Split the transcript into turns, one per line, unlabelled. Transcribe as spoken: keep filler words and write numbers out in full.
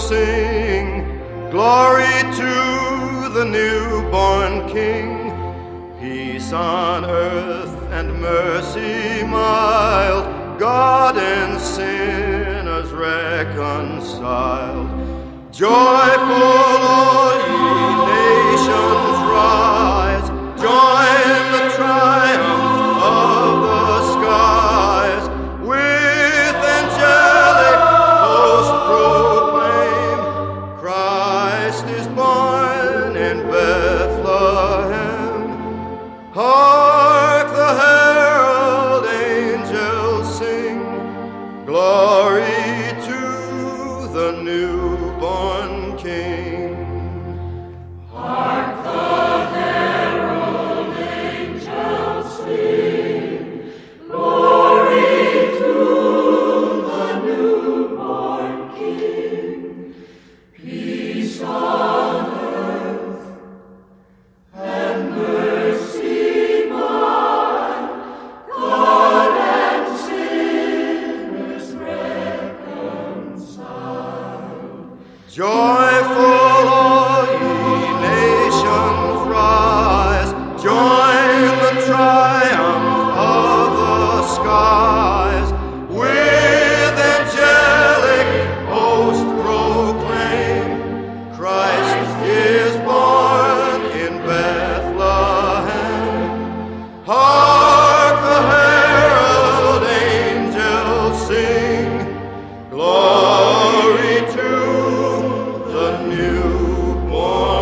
sing glory to the newborn King. Peace on earth and mercy mild, God and sinners reconciled. Joyful all ye nations rise, join the triumph of the skies. With angelic host proclaim, Christ is born in Bethlehem. Hark the herald angels sing, glory to the newborn King.
Hark the herald angels sing, glory to the newborn King. Peace on earth and mercy mild, God and sinners reconciled.
Joyful all ye nations rise, join the triumph of the skies. With angelic host proclaim, Christ is born in Bethlehem. Hark the herald angels sing, glory to the newborn